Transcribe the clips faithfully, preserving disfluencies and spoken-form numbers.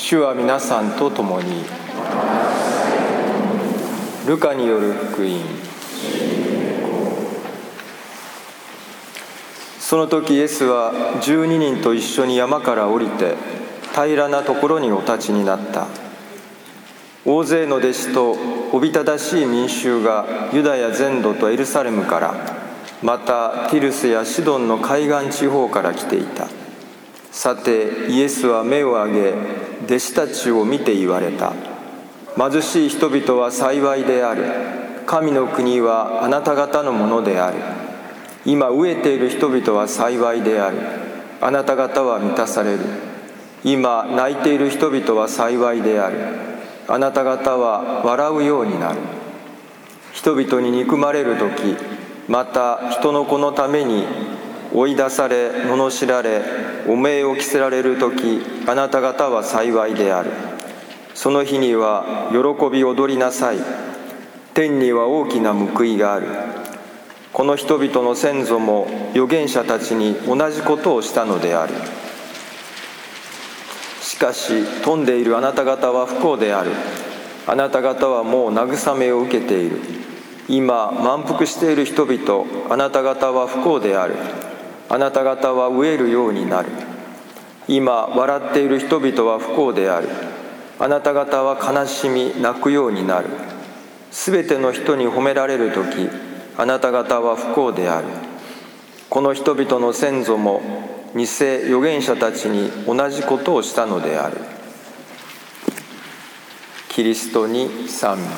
主は皆さんと共に。ルカによる福音。その時イエスは十二人と一緒に山から降りて平らなところにお立ちになった。大勢の弟子とおびただしい民衆がユダヤ全土とエルサレムから、またティルスやシドンの海岸地方から来ていた。さてイエスは目を上げ弟子たちを見て言われた。貧しい人々は幸いである。神の国はあなた方のものである。今飢えている人々は幸いである。あなた方は満たされる。今泣いている人々は幸いである。あなた方は笑うようになる。人々に憎まれるとき、また人の子のために追い出され罵られ汚名を着せられるとき、あなた方は幸いである。その日には喜び踊りなさい。天には大きな報いがある。この人々の先祖も預言者たちに同じことをしたのである。しかし富んでいるあなた方は不幸である。あなた方はもう慰めを受けている。今満腹している人々、あなた方は不幸である。あなた方は飢えるようになる。今笑っている人々は不幸である。あなた方は悲しみ泣くようになる。すべての人に褒められるとき、あなた方は不幸である。この人々の先祖も偽預言者たちに同じことをしたのである。キリストに賛美。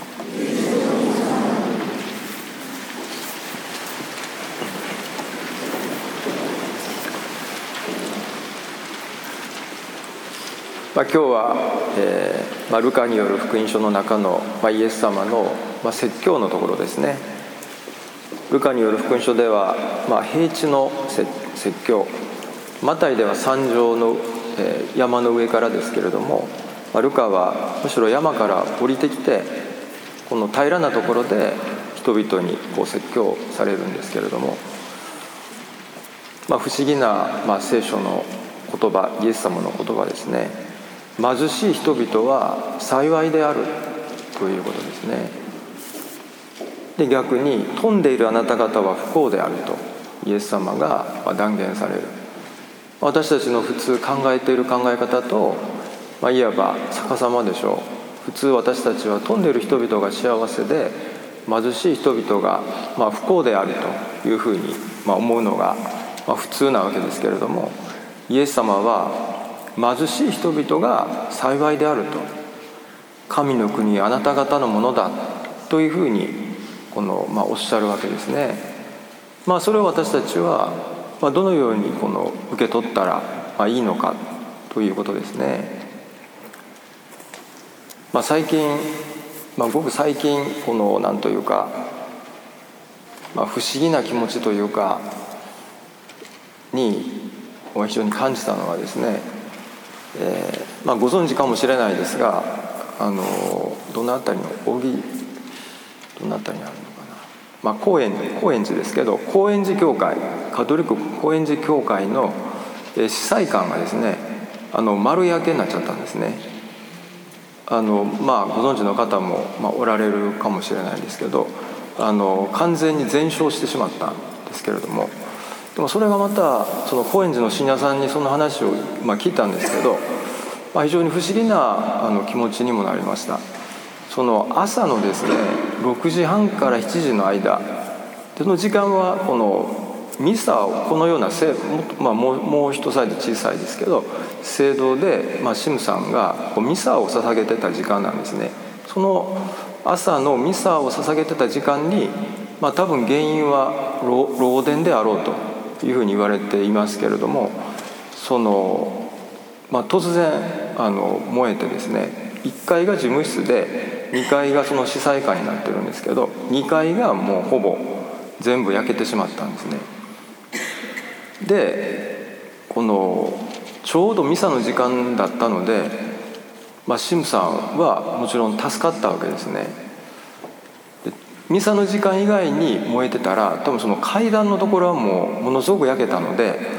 まあ、今日は、えーまあ、ルカによる福音書の中の、まあ、イエス様の、まあ、説教のところですね。ルカによる福音書では、まあ、平地の説教、マタイでは山上の、えー、山の上からですけれども、まあ、ルカはむしろ山から降りてきてこの平らなところで人々にこう説教されるんですけれども、まあ、不思議な、まあ、聖書の言葉、イエス様の言葉ですね。貧しい人々は幸いであるということですね。で、逆に富んでいるあなた方は不幸であるとイエス様が断言される。私たちの普通考えている考え方と、まあ、いわば逆さまでしょう。普通私たちは富んでいる人々が幸せで貧しい人々がまあ不幸であるというふうにまあ思うのがまあ普通なわけですけれども、イエス様は貧しい人々が幸いであると、神の国あなた方のものだというふうにこの、まあ、おっしゃるわけですね。まあ、それを私たちは、まあ、どのようにこの受け取ったら、まあ、いいのかということですね。まあ、最近、まあ、ごく最近この何というか、まあ、不思議な気持ちというかに非常に感じたのはですね、えーまあ、ご存知かもしれないですが、あのどのあたりの扇どのあたりにあるのかな、まあ、高円高円寺ですけど、高円寺教会、カトリック高円寺教会の司祭官がですね、あの丸焼けになっちゃったんですね。あの、まあ、ご存知の方も、まあ、おられるかもしれないですけど、あの完全に全焼してしまったんですけれども、でもそれがまたその高円寺の信者さんにその話を、まあ、聞いたんですけど、まあ、非常に不思議なあの気持ちにもなりました。その朝のですねろくじはんからしちじの間、その時間はこのミサをこのような、まあ、もう、もう一サイズ小さいですけど聖堂で、まあ、シムさんがこうミサを捧げてた時間なんですね。その朝のミサを捧げてた時間に、まあ、多分原因は漏電であろうというふうに言われていますけれども、その、まあ、突然あの燃えてですね、いっかいが事務室でにかいがその司祭官になってるんですけど、にかいがもうほぼ全部焼けてしまったんですね。でこのちょうどミサの時間だったので、まあ、シムさんはもちろん助かったわけですね。でミサの時間以外に燃えてたら、多分その階段のところはもうものすごく焼けたので、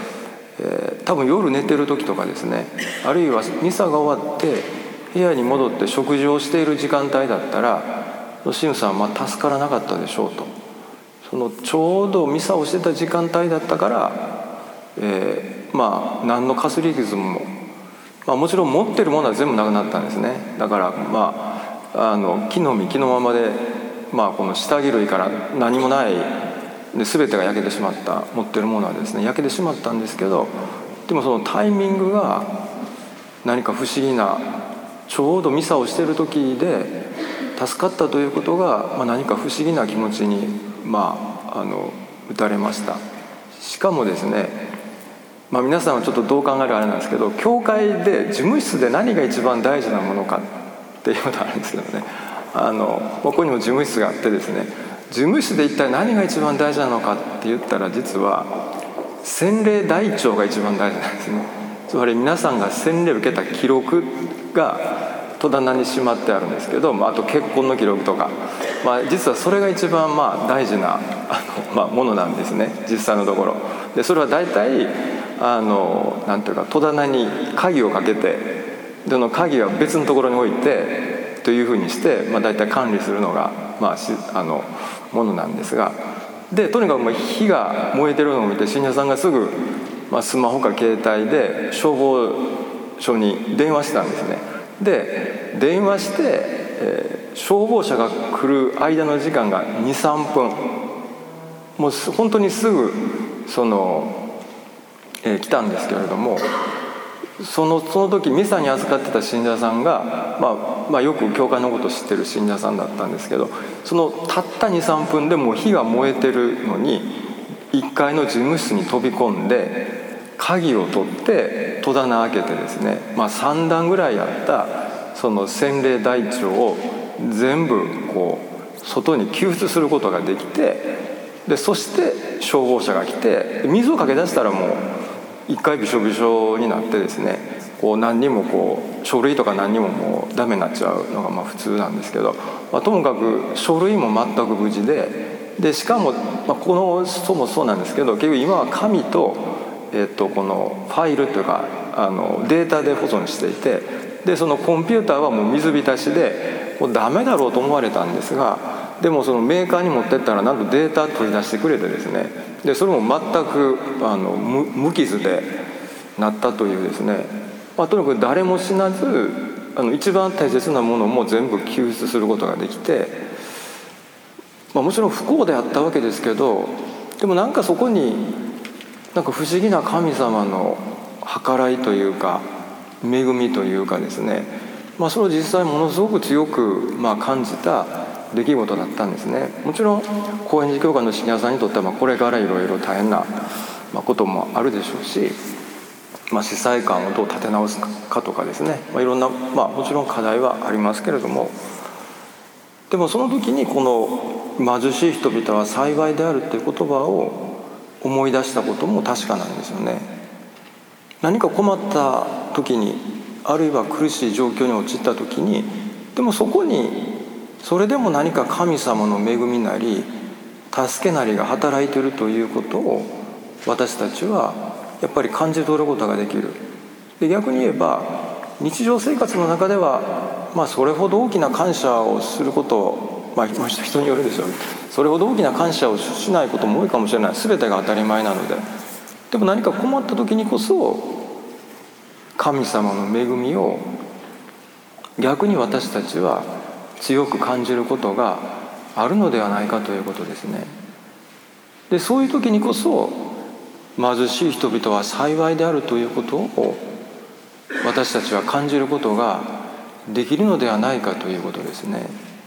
えー、多分夜寝てる時とかですね、あるいはミサが終わって部屋に戻って食事をしている時間帯だったら神父さんはまあ助からなかったでしょうと。そのちょうどミサをしてた時間帯だったから、えー、まあ何のカスリキズムも、まあ、もちろん持ってるものは全部なくなったんですね。だからまああの木の実木のままで、まあ、この下着類から何もないで全てが焼けてしまった、持ってるものはですね焼けてしまったんですけど、でもそのタイミングが何か不思議な、ちょうどミサをしている時で助かったということが、まあ、何か不思議な気持ちに、まあ、あの打たれました。しかもですね、まあ、皆さんはちょっとどう考えるあれなんですけど、教会で事務室で何が一番大事なものかっていうことがあるんですけどね、あのここにも事務室があってですね、事務室で一体何が一番大事なのかって言ったら、実は洗礼台帳が一番大事なんですね。つまり皆さんが洗礼を受けた記録が戸棚にしまってあるんですけど、あと結婚の記録とか、まあ、実はそれが一番まあ大事なあの、まあ、ものなんですね、実際のところで。それは大体あのなんていうか、戸棚に鍵をかけて、でその鍵は別のところに置いてというふうにして、まあ、大体管理するのが、まあ、あのものなんですが、でとにかくまあ火が燃えてるのを見て信者さんがすぐ、まあ、スマホか携帯で消防署に電話したんですね。で電話して、えー、消防車が来る間の時間が にさんぷん、もう本当にすぐその、えー、来たんですけれども、そのその時ミサに預かってた信者さんが、まあまあ、よく教会のことを知ってる信者さんだったんですけど、そのたった にさんぷんでもう火が燃えてるのにいっかいの事務室に飛び込んで鍵を取って戸棚開けてですね、まあ、さんだんぐらいあったその洗礼台帳を全部こう外に救出することができて、でそして消防車が来て水をかけ出したらもう一回びしょびしょになってですね、こう何にもこう書類とか何にももうダメになっちゃうのがまあ普通なんですけど、まあ、ともかく書類も全く無事で、でしかも、まあ、この人もそうなんですけど、結局今は紙と、えっと、このファイルというかあのデータで保存していて、でそのコンピューターはもう水浸しでもうダメだろうと思われたんですが、でもそのメーカーに持ってったらなんとデータ取り出してくれてですね、でそれも全くあの 無, 無傷でなったというですね、まあ、とにかく誰も死なずあの一番大切なものも全部救出することができて、まあ、もちろん不幸であったわけですけど、でもなんかそこになんか不思議な神様の計らいというか恵みというかですね、まあ、それを実際ものすごく強くまあ感じた出来事だったんですね。もちろん高円寺教会の信者さんにとってはまあこれからいろいろ大変なこともあるでしょうし、まあ、司祭官をどう立て直すかとかですね、まあ、いろんな、まあ、もちろん課題はありますけれども、でもその時にこの貧しい人々は幸いであるという言葉を思い出したことも確かなんですよね。何か困った時に、あるいは苦しい状況に陥った時に、でもそこにそれでも何か神様の恵みなり助けなりが働いているということを私たちはやっぱり感じ取ることができる。で逆に言えば日常生活の中では、まあ、それほど大きな感謝をすることを、まあ、人によるでしょう、それほど大きな感謝をしないことも多いかもしれない、全てが当たり前なので。でも何か困った時にこそ神様の恵みを逆に私たちは強く感じることがあるのではないかということですね。でそういう時にこそ貧しい人々は幸いであるということを私たちは感じることができるのではないかということですね。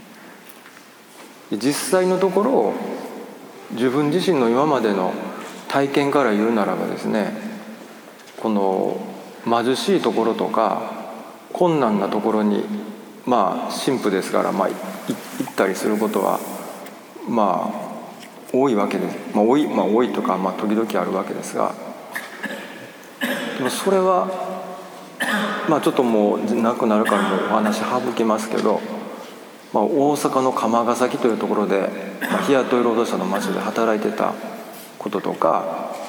実際のところ自分自身の今までの体験から言うならばですね、この貧しいところとか困難なところにまあ神父ですから、まあ、行ったりすることはまあ多いわけです。まあ多い、まあ、多いとか、まあ、時々あるわけですが、でもそれはまあちょっともうなくなるからもうお話省きますけど、まあ、大阪の釜ヶ崎というところで、まあ、日雇い労働者の町で働いてたこととか、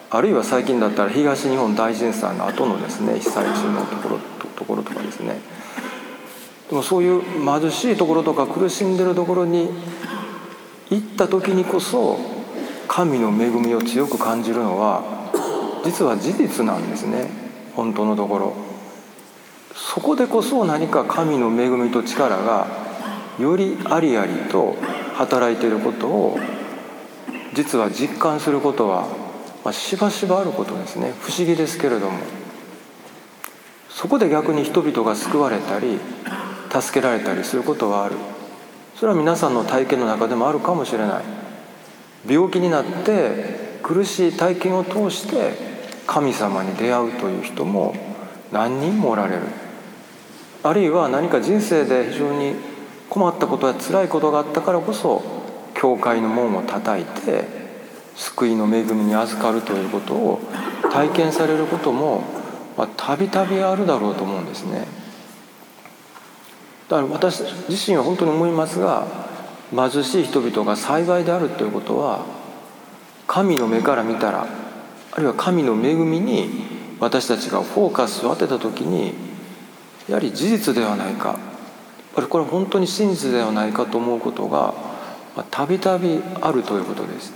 あるいは最近だったら東日本大震災の後のですね被災地のところ、ところとかですね、でもそういう貧しいところとか苦しんでるところに行った時にこそ神の恵みを強く感じるのは実は事実なんですね。本当のところそこでこそ何か神の恵みと力がよりありありと働いていることを実は実感することは、まあ、しばしばあることですね。不思議ですけれども、そこで逆に人々が救われたり助けられたりすることはある。それは皆さんの体験の中でもあるかもしれない。病気になって苦しい体験を通して神様に出会うという人も何人もおられる。あるいは何か人生で非常に困ったことや辛いことがあったからこそ教会の門を叩いて救いの恵みに預かるということを体験されることもたびたびあるだろうと思うんですね。だから私自身は本当に思いますが、貧しい人々が幸いであるということは神の目から見たら、あるいは神の恵みに私たちがフォーカスを当てた時にやはり事実ではないか、やっぱりこれは本当に真実ではないかと思うことがたびたびあるということです。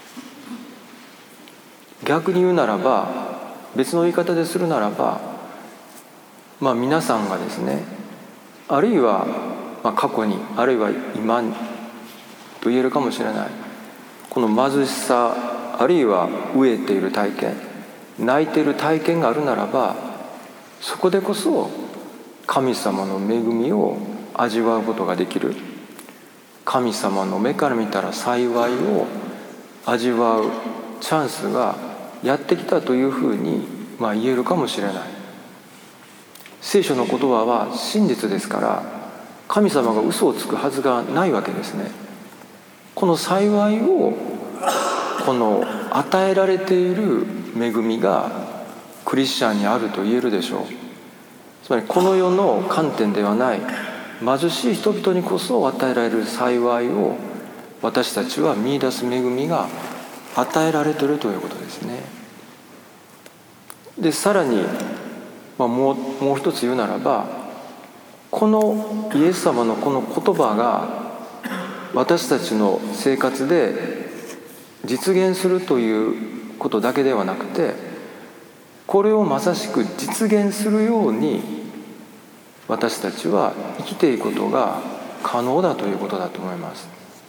逆に言うならば、別の言い方でするならば、まあ皆さんがですね、あるいはまあ過去に、あるいは今にと言えるかもしれない、この貧しさ、あるいは飢えている体験、泣いている体験があるならば、そこでこそ神様の恵みを味わうことができる。神様の目から見たら幸いを味わうチャンスがやってきたというふうに、まあ、言えるかもしれない。聖書の言葉は真実ですから、神様が嘘をつくはずがないわけですね。この幸いをこの与えられている恵みがクリスチャンにあると言えるでしょう。つまりこの世の観点ではない貧しい人々にこそ与えられる幸いを私たちは見出す恵みが与えられているということですね。でさらに、まあ、もう、もう一つ言うならば、このイエス様のこの言葉が私たちの生活で実現するということだけではなくて、これをまさしく実現するように私たちは生きていくことが可能だということだと思います。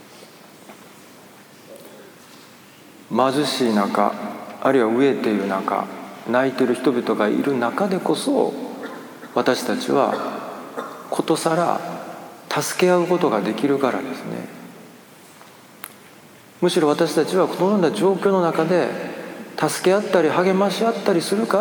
貧しい中、あるいは飢えている中、泣いている人々がいる中でこそ、私たちはことさら助け合うことができるからですね。むしろ私たちはこのような状況の中で助け合ったり励まし合ったりするから、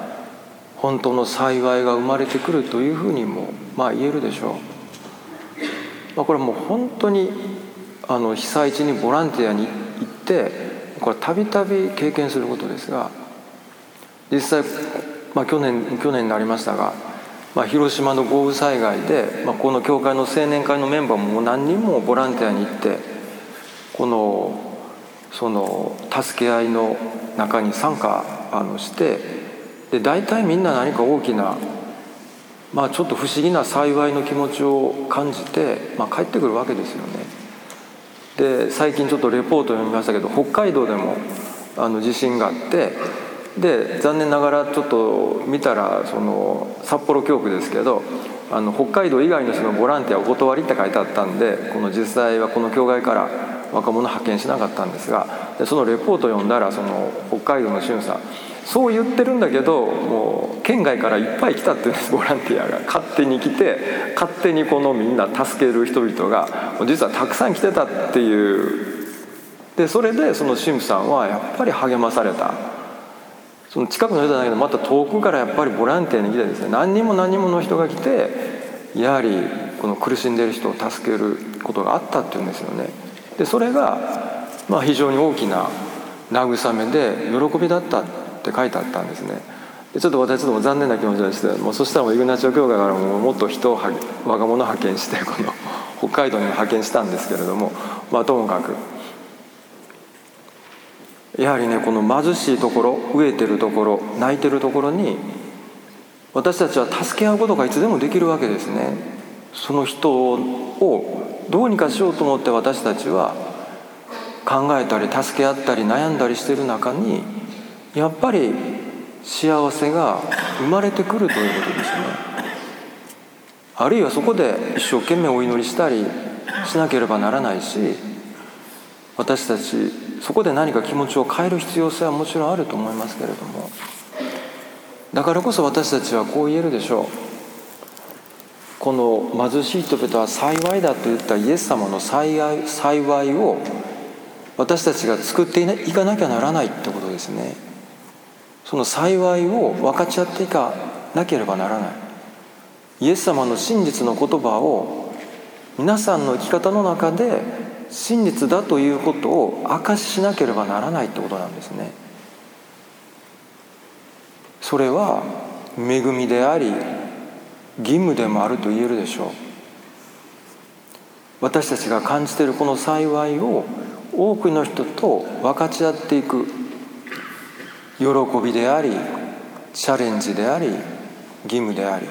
本当の幸いが生まれてくるというふうにもまあ言えるでしょう。まあ、これはもう本当にあの被災地にボランティアに行ってこれたびたび経験することですが、実際、まあ、去年去年になりましたが、まあ、広島の豪雨災害で、まあ、この教会の青年会のメンバーももう何人もボランティアに行って、このその助け合いの中に参加あのして、で大体みんな何か大きな、まあ、ちょっと不思議な幸いの気持ちを感じて、まあ、帰ってくるわけですよね。で最近ちょっとレポートを読みましたけど、北海道でもあの地震があって、で残念ながらちょっと見たらその札幌教区ですけど、あの北海道以外の人のボランティアお断りって書いてあったんで、この実際はこの教会から若者派遣しなかったんですが、でそのレポートを読んだら、その北海道の巡査、そう言ってるんだけどもう県外からいっぱい来たっていうんです。ボランティアが勝手に来て、勝手にこのみんな助ける人々が実はたくさん来てたっていう。でそれでその神父さんはやっぱり励まされた。その近くの人じゃないけど、また遠くからやっぱりボランティアに来てですね、何人も何人もの人が来て、やはりこの苦しんでいる人を助けることがあったっていうんですよね。でそれがまあ非常に大きな慰めで喜びだったって書いてあったんですね。でちょっと私ども残念な気持ちがして、もうそしたらもうイグナチオ教会からももっと人を若者派遣して、この北海道に派遣したんですけれども、まあともかくやはりね、この貧しいところ、飢えてるところ、泣いてるところに私たちは助け合うことがいつでもできるわけですね。その人をどうにかしようと思って私たちは考えたり助け合ったり悩んだりしている中に、やっぱり幸せが生まれてくるということですね。あるいはそこで一生懸命お祈りしたりしなければならないし、私たちそこで何か気持ちを変える必要性はもちろんあると思いますけれども、だからこそ私たちはこう言えるでしょう。この貧しい人々は幸いだと言ったイエス様の幸い、幸いを私たちが作っていかなきゃならないってことですね。その幸いを分かち合っていかなければならない。イエス様の真実の言葉を皆さんの生き方の中で真実だということを証ししなければならないってことなんですね。それは恵みであり義務でもあると言えるでしょう。私たちが感じているこの幸いを多くの人と分かち合っていく喜びでありチャレンジであり義務であり、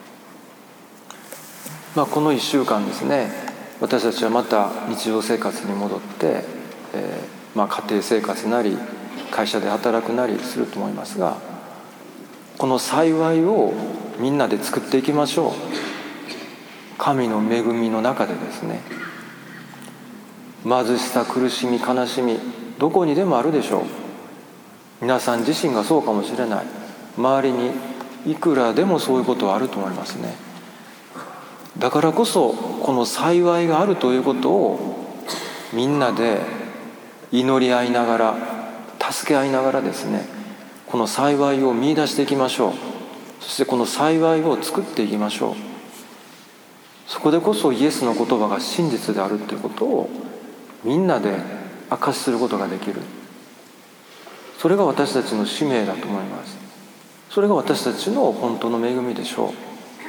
まあ、このいっしゅうかんですね、私たちはまた日常生活に戻って、えーまあ、家庭生活なり会社で働くなりすると思いますが、この幸いをみんなで作っていきましょう。神の恵みの中でですね。貧しさ、苦しみ、悲しみ、どこにでもあるでしょう。皆さん自身がそうかもしれない。周りにいくらでもそういうことはあると思いますね。だからこそこの幸いがあるということをみんなで祈り合いながら助け合いながらですね、この幸いを見出していきましょう。そしてこの幸いを作っていきましょう。そこでこそイエスの言葉が真実であるということをみんなで証しすることができる。それが私たちの使命だと思います。それが私たちの本当の恵みでしょう。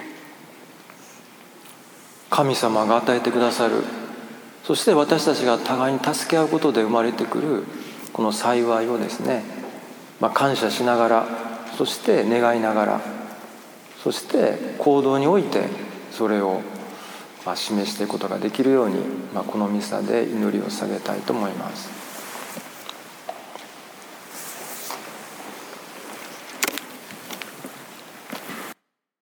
神様が与えてくださる、そして私たちが互いに助け合うことで生まれてくるこの幸いをですね、まあ、感謝しながら、そして願いながら、そして行動においてそれをまあ示していくことができるように、まあ、このミサで祈りを捧げたいと思います。